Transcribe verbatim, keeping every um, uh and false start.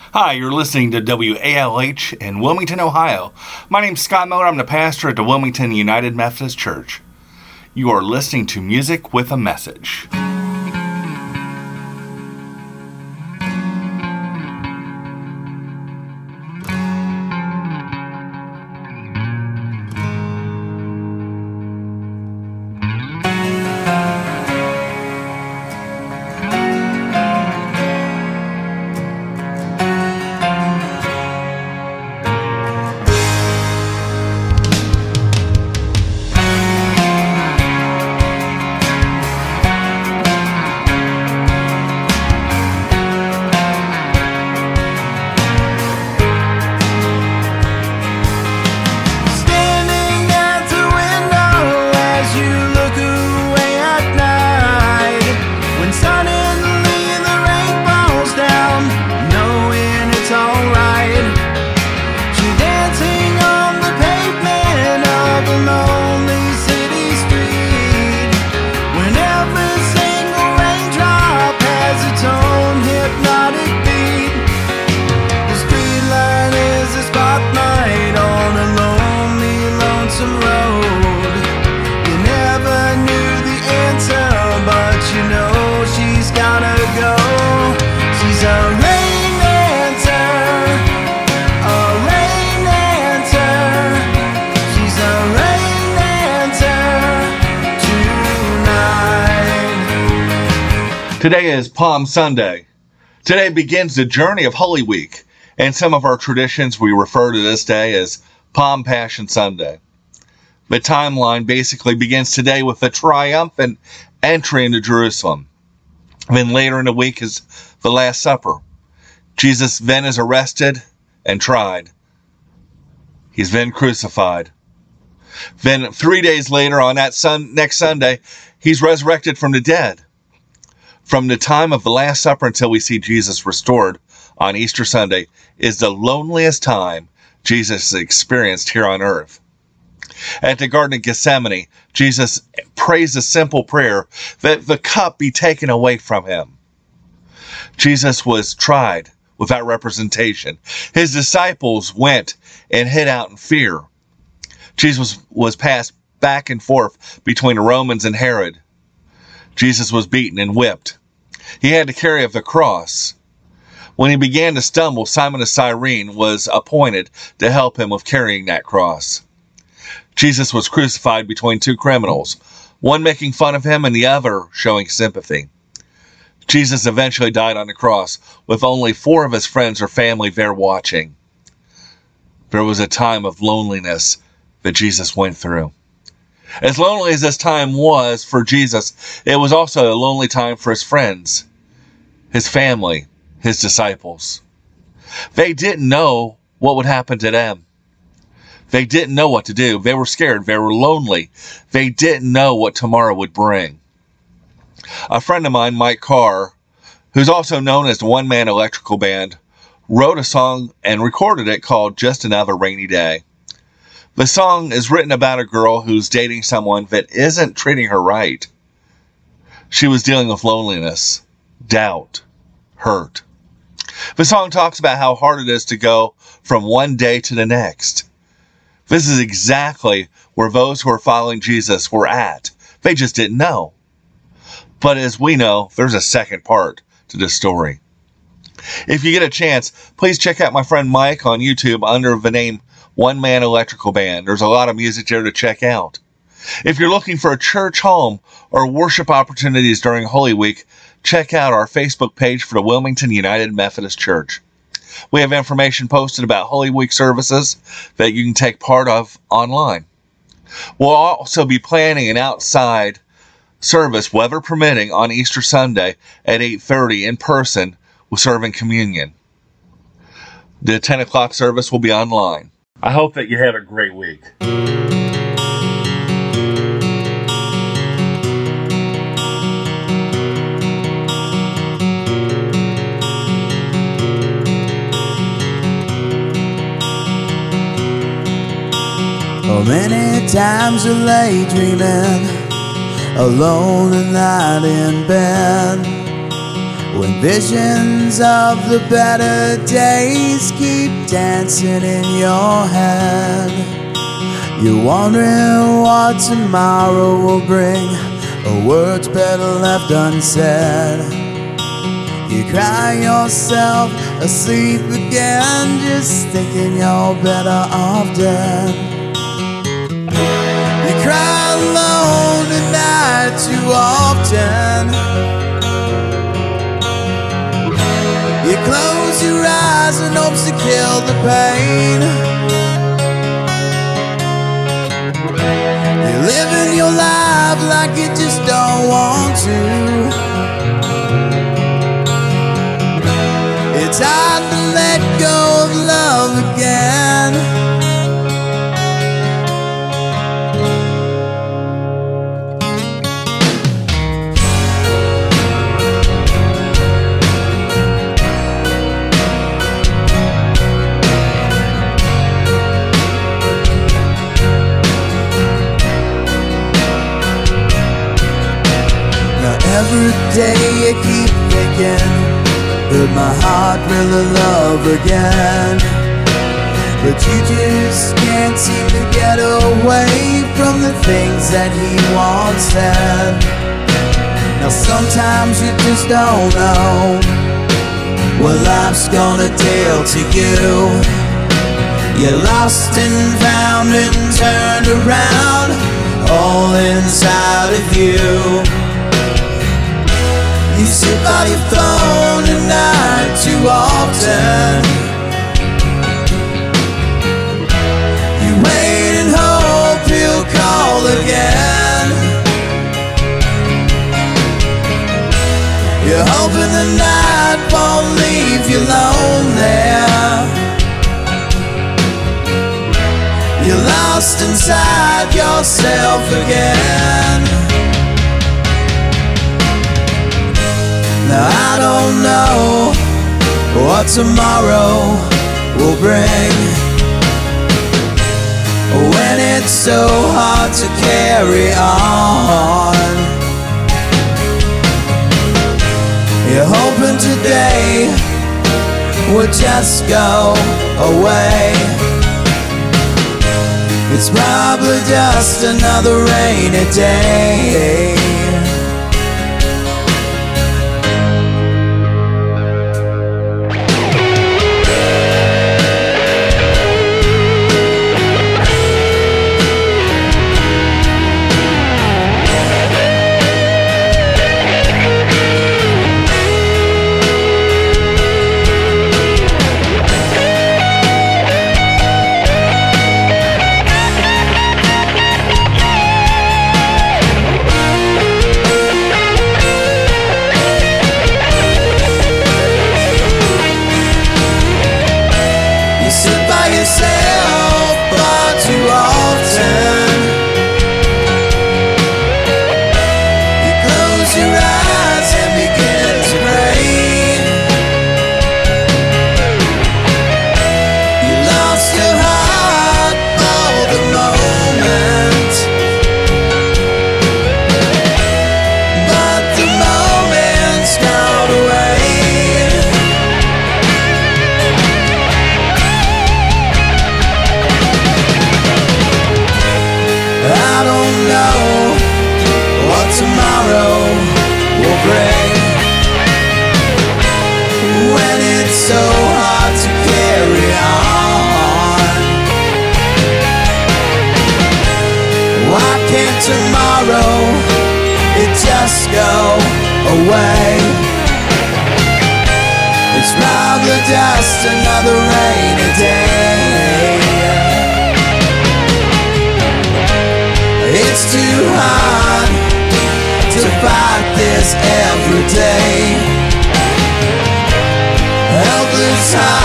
Hi, you're listening to W A L H in Wilmington, Ohio. My name's Scott Miller. I'm the pastor at the Wilmington United Methodist Church. You are listening to Music with a Message. Today is Palm Sunday. Today begins the journey of Holy Week. In some of our traditions, we refer to this day as Palm Passion Sunday. The timeline basically begins today with the triumphant entry into Jerusalem. Then later in the week is the Last Supper. Jesus then is arrested and tried. He's then crucified. Then three days later, on that sun, next Sunday, he's resurrected from the dead. From the time of the Last Supper until we see Jesus restored on Easter Sunday is the loneliest time Jesus experienced here on earth. At the Garden of Gethsemane, Jesus prays a simple prayer that the cup be taken away from him. Jesus was tried without representation. His disciples went and hid out in fear. Jesus was passed back and forth between the Romans and Herod. Jesus was beaten and whipped. He had to carry up the cross. When he began to stumble, Simon of Cyrene was appointed to help him with carrying that cross. Jesus was crucified between two criminals, one making fun of him and the other showing sympathy. Jesus eventually died on the cross with only four of his friends or family there watching. There was a time of loneliness that Jesus went through. As lonely as this time was for Jesus, it was also a lonely time for his friends, his family, his disciples. They didn't know what would happen to them. They didn't know what to do. They were scared. They were lonely. They didn't know what tomorrow would bring. A friend of mine, Mike Carr, who's also known as the One Man Electrical Band, wrote a song and recorded it called Just Another Rainy Day. The song is written about a girl who's dating someone that isn't treating her right. She was dealing with loneliness, doubt, hurt. The song talks about how hard it is to go from one day to the next. This is exactly where those who are following Jesus were at. They just didn't know. But as we know, there's a second part to this story. If you get a chance, please check out my friend Mike on YouTube under the name One Man Electrical Band. There's a lot of music there to check out. If you're looking for a church home or worship opportunities during Holy Week, check out our Facebook page for the Wilmington United Methodist Church. We have information posted about Holy Week services that you can take part of online. We'll also be planning an outside service, weather permitting, on Easter Sunday at eight thirty in person with serving communion. The ten o'clock service will be online. I hope that you have a great week. Oh, many times I lay dreaming, alone at night in bed, When visions of the better days keep dancing in your head, you're wondering what tomorrow will bring, or words better left unsaid. You cry yourself asleep again, just thinking you're better off dead. You cry alone at night too often. You close your eyes in hopes to kill the pain. You're living your life like you just don't want to. It's hard to let go of love again. Every day you keep thinking, could my heart really love again? But you just can't seem to get away from the things that he once said. Now sometimes you just don't know what life's gonna deal to you. You're lost and found and turned around, all inside of you. You sit by your phone at night too often. You wait and hope he'll call again. You're hoping the night won't leave you lonely. You're lost inside yourself again. Now I don't know what tomorrow will bring, when it's so hard to carry on. You're hoping today would just go away. It's probably just another rainy day. Tomorrow, it just go away. It's probably just another rainy day. It's too hard to fight this every day. Helpless.